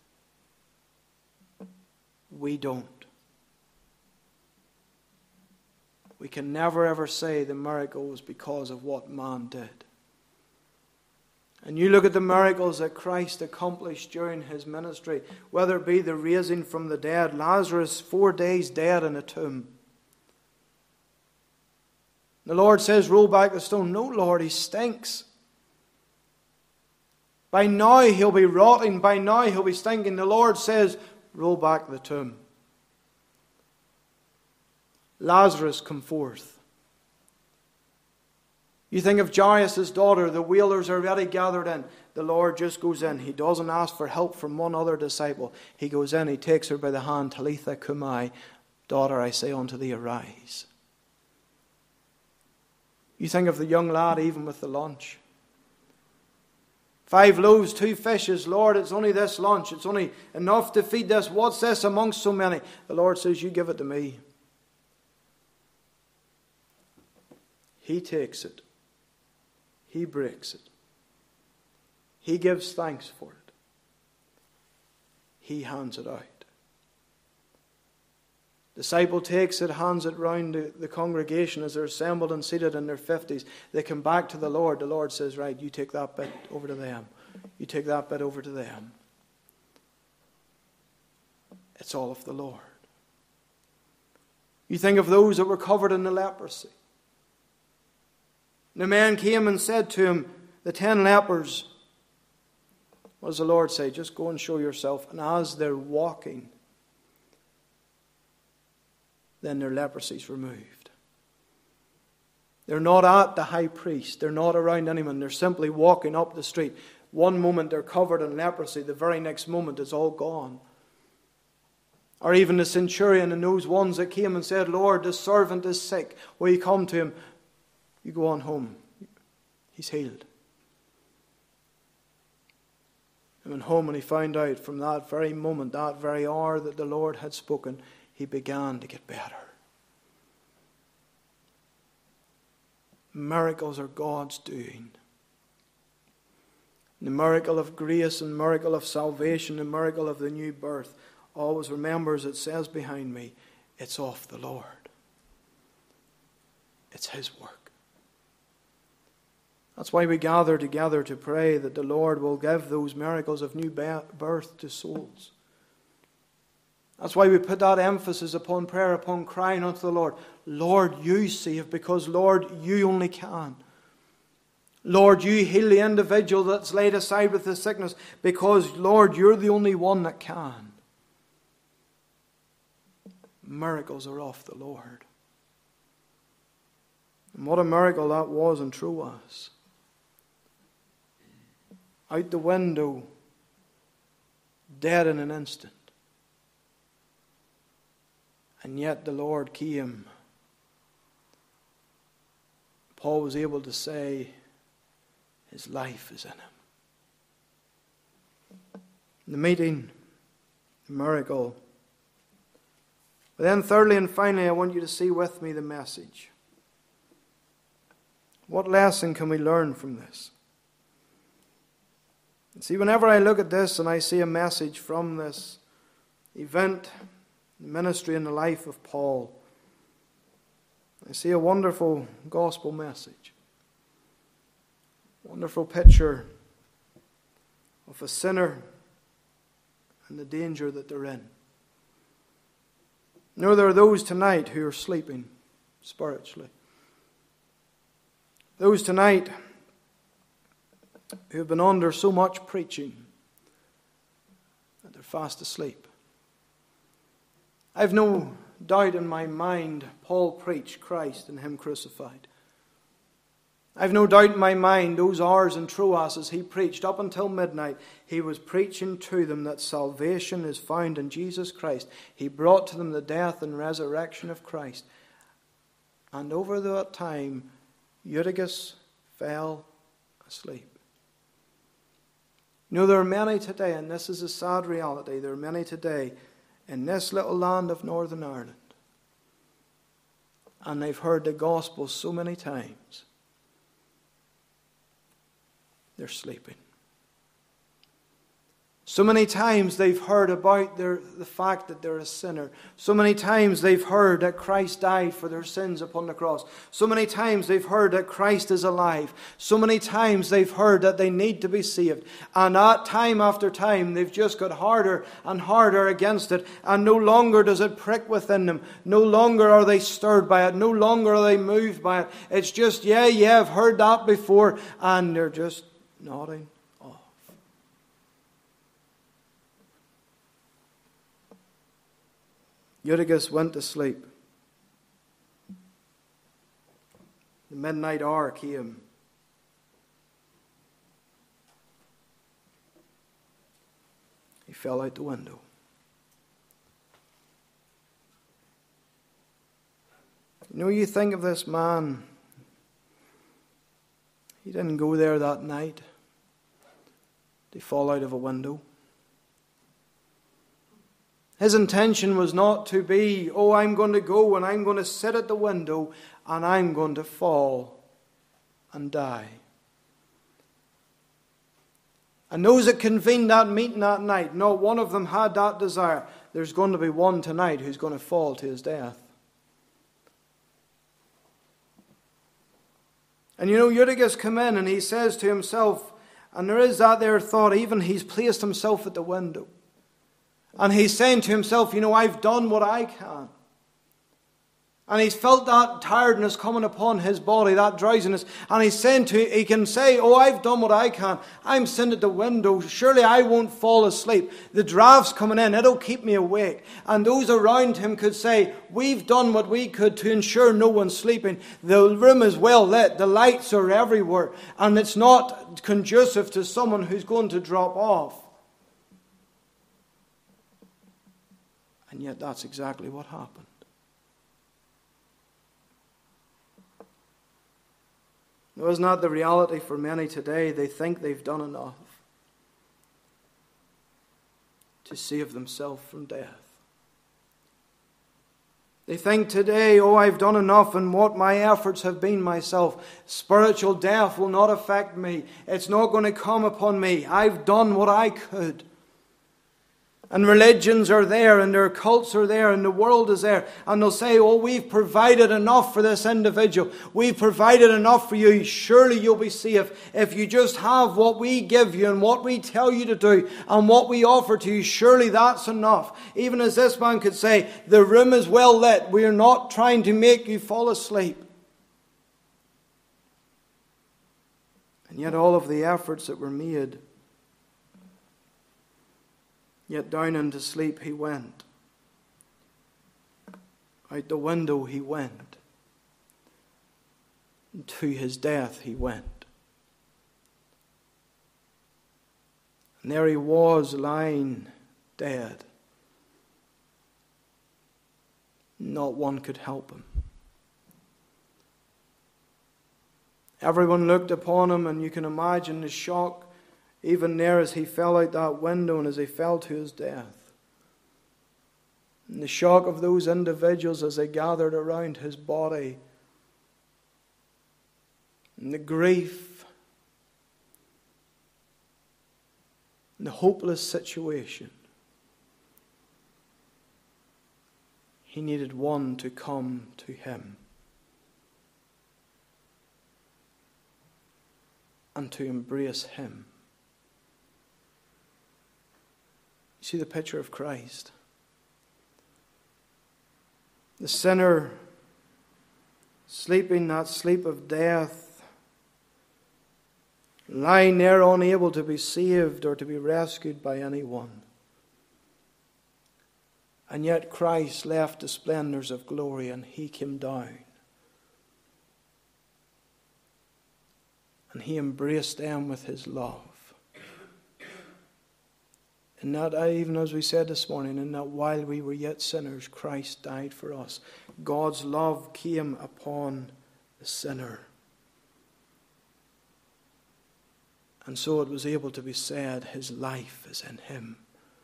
We don't. We can never ever say the miracle was because of what man did. And you look at the miracles that Christ accomplished during his ministry, whether it be the raising from the dead, Lazarus 4 days dead in a tomb. The Lord says, roll back the stone. No, Lord, he stinks. By now he'll be rotting. By now he'll be stinking. The Lord says, roll back the tomb. Lazarus, come forth. You think of Jairus' daughter, the whalers are already gathered in. The Lord just goes in. He doesn't ask for help from one other disciple. He goes in, he takes her by the hand, Talitha cumi, daughter, I say unto thee, arise. You think of the young lad, even with the lunch. 5 loaves, 2 fishes. Lord, it's only this lunch. It's only enough to feed this. What's this amongst so many? The Lord says, you give it to me. He takes it. He breaks it. He gives thanks for it. He hands it out. Disciple takes it, hands it round the congregation as they're assembled and seated in their 50s. They come back to the Lord. The Lord says, right, you take that bit over to them. You take that bit over to them. It's all of the Lord. You think of those that were covered in the leprosy. The man came and said to him, the 10 lepers, what does the Lord say? Just go and show yourself. And as they're walking, then their leprosy is removed. They're not at the high priest. They're not around anyone. They're simply walking up the street. One moment they're covered in leprosy. The very next moment it's all gone. Or even the centurion and those ones that came and said, Lord, this servant is sick. Will you come to him? You go on home. He's healed. He went home and he found out from that very moment, that very hour that the Lord had spoken, he began to get better. Miracles are God's doing. The miracle of grace and miracle of salvation, the miracle of the new birth. Always remember, as it says behind me, it's of the Lord. It's His work. That's why we gather together to pray that the Lord will give those miracles of new birth to souls. That's why we put that emphasis upon prayer, upon crying unto the Lord. Lord, you save, because Lord, you only can. Lord, you heal the individual that's laid aside with the sickness, because Lord, you're the only one that can. Miracles are of the Lord. And what a miracle that was in Troas. Out the window, dead in an instant. And yet the Lord came. Paul was able to say, his life is in him. The meeting, the miracle. But then thirdly and finally, I want you to see with me the message. What lesson can we learn from this? See, whenever I look at this and I see a message from this event, the ministry and the life of Paul, I see a wonderful gospel message. Wonderful picture of a sinner and the danger that they're in. You know, there are those tonight who are sleeping spiritually. Those tonight who have been under so much preaching that they're fast asleep. I've no doubt in my mind Paul preached Christ and Him crucified. I've no doubt in my mind those hours in Troas as he preached up until midnight, he was preaching to them that salvation is found in Jesus Christ. He brought to them the death and resurrection of Christ. And over that time, Eutychus fell asleep. You know, there are many today, and this is a sad reality, there are many today in this little land of Northern Ireland. And they've heard the gospel so many times. They're sleeping. So many times they've heard about the fact that they're a sinner. So many times they've heard that Christ died for their sins upon the cross. So many times they've heard that Christ is alive. So many times they've heard that they need to be saved. And that time after time they've just got harder and harder against it. And no longer does it prick within them. No longer are they stirred by it. No longer are they moved by it. It's just, yeah, I've heard that before. And they're just nodding. Eutychus went to sleep. The midnight hour came. He fell out the window. You know, you think of this man. He didn't go there that night. Did he fall out of a window? His intention was not to be, oh, I'm going to go and I'm going to sit at the window and I'm going to fall and die. And those that convened that meeting that night, not one of them had that desire. There's going to be one tonight who's going to fall to his death. And you know, Eutychus come in and he says to himself, and there is that there thought, even he's placed himself at the window. And he's saying to himself, you know, I've done what I can. And he's felt that tiredness coming upon his body, that drowsiness. And he's saying he can say, oh, I've done what I can. I'm sitting at the window. Surely I won't fall asleep. The draft's coming in. It'll keep me awake. And those around him could say, we've done what we could to ensure no one's sleeping. The room is well lit. The lights are everywhere. And it's not conducive to someone who's going to drop off. And yet that's exactly what happened. No, isn't that the reality for many today? They think they've done enough to save themselves from death. They think today, oh, I've done enough and what my efforts have been myself. Spiritual death will not affect me. It's not going to come upon me. I've done what I could. And religions are there, and their cults are there, and the world is there. And they'll say, oh, we've provided enough for this individual. We've provided enough for you. Surely you'll be safe. If you just have what we give you and what we tell you to do and what we offer to you, surely that's enough. Even as this man could say, the room is well lit. We are not trying to make you fall asleep. And yet all of the efforts that were made, yet down into sleep he went. Out the window he went. And to his death he went. And there he was lying dead. Not one could help him. Everyone looked upon him, and you can imagine the shock even there as he fell out that window and as he fell to his death. And the shock of those individuals as they gathered around his body. And the grief. And the hopeless situation. He needed one to come to him. And to embrace him. See the picture of Christ. The sinner sleeping that sleep of death, lying there unable to be saved or to be rescued by anyone. And yet Christ left the splendors of glory and he came down. And he embraced them with his love. And that, even as we said this morning, and that while we were yet sinners, Christ died for us. God's love came upon the sinner. And so it was able to be said, his life is in him.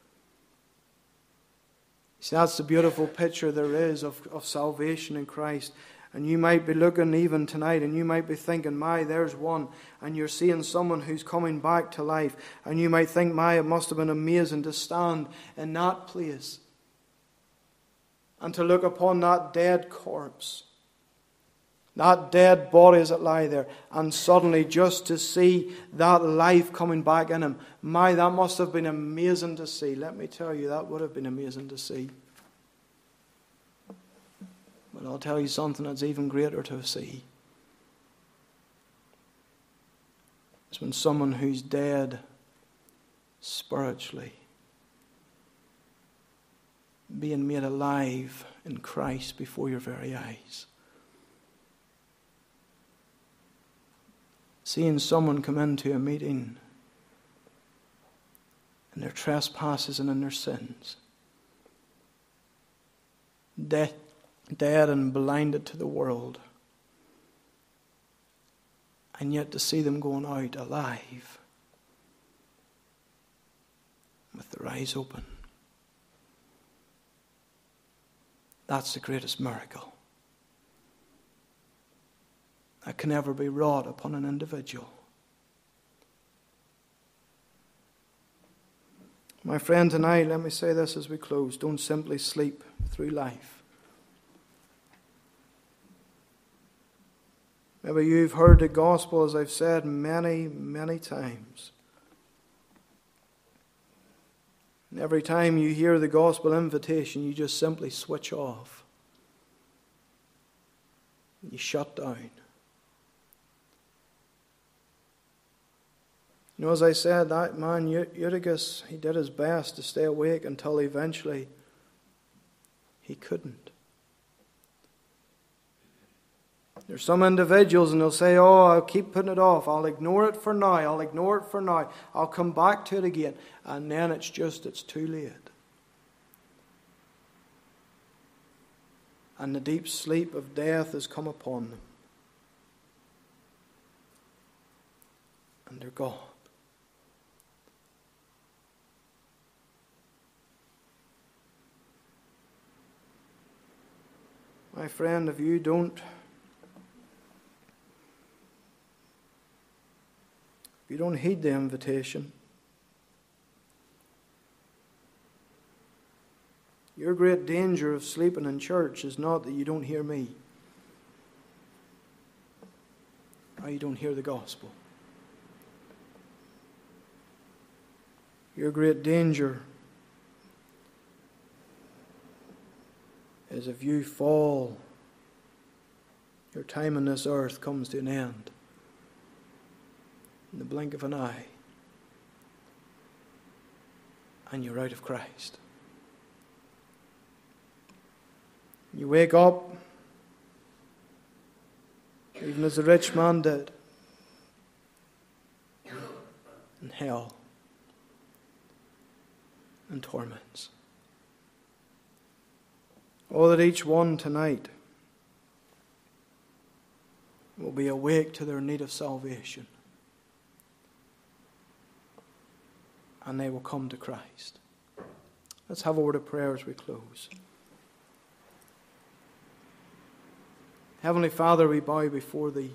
See, that's the beautiful picture there is of salvation in Christ. And you might be looking even tonight and you might be thinking, my, there's one. And you're seeing someone who's coming back to life. And you might think, my, it must have been amazing to stand in that place. And to look upon that dead corpse. That dead body as it lie there. And suddenly just to see that life coming back in him. My, that must have been amazing to see. Let me tell you, that would have been amazing to see. But I'll tell you something that's even greater to see. It's when someone who's dead spiritually being made alive in Christ before your very eyes. seeing someone come into a meeting in their trespasses and in their sins, dead and blinded to the world, and yet to see them going out alive with their eyes open. That's the greatest miracle that can ever be wrought upon an individual. My friend, tonight, let me say this as we close. Don't simply sleep through life. Maybe you've heard the gospel, as I've said many, many times. And every time you hear the gospel invitation, you just simply switch off. You shut down. You know, as I said, that man Eutychus, he did his best to stay awake until eventually he couldn't. There's some individuals and they'll say, oh, I'll keep putting it off. I'll ignore it for now. I'll ignore it for now. I'll come back to it again. And then it's too late. And the deep sleep of death has come upon them. And they're gone. My friend, if you don't heed the invitation, your great danger of sleeping in church is not that you don't hear me, or you don't hear the gospel. Your great danger is if you fall, your time on this earth comes to an end in the blink of an eye, and you're out of Christ. You wake up, even as the rich man did, in hell and torments. Oh, that each one tonight will be awake to their need of salvation, and they will come to Christ. Let's have a word of prayer as we close. Heavenly Father, we bow before Thee.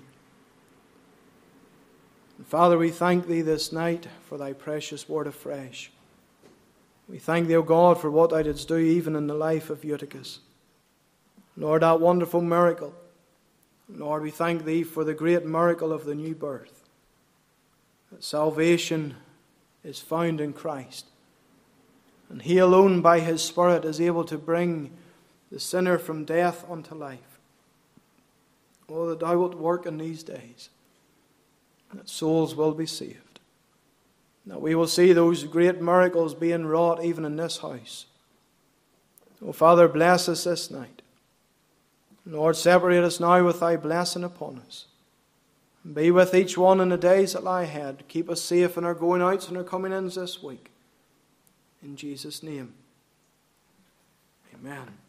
And Father, we thank Thee this night for Thy precious word afresh. We thank Thee, O God, for what Thou didst do even in the life of Eutychus. Lord, that wonderful miracle. Lord, we thank Thee for the great miracle of the new birth. That salvation is found in Christ. And He alone by His Spirit is able to bring the sinner from death unto life. Oh, that Thou wilt work in these days, that souls will be saved. That we will see those great miracles being wrought even in this house. Oh, Father, bless us this night. Lord, separate us now with Thy blessing upon us. And be with each one in the days that lie ahead. Keep us safe in our going outs and our coming ins this week. In Jesus' name, amen.